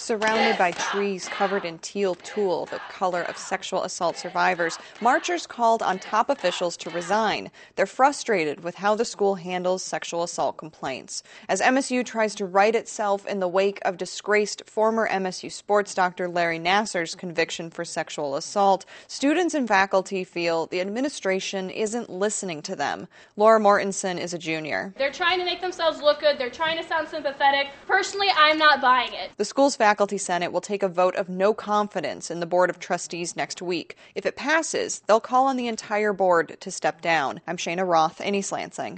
Surrounded by trees covered in teal tulle, the color of sexual assault survivors, marchers called on top officials to resign. They're frustrated with how the school handles sexual assault complaints. As MSU tries to right itself in the wake of disgraced former MSU sports doctor Larry Nassar's conviction for sexual assault, students and faculty feel the administration isn't listening to them. Laura Mortensen is a junior. They're trying to make themselves look good. They're trying to sound sympathetic. Personally, I'm not buying it. The school's faculty senate will take a vote of no confidence in the Board of Trustees next week. If it passes, they'll call on the entire board to step down. I'm Shayna Roth in East Lansing.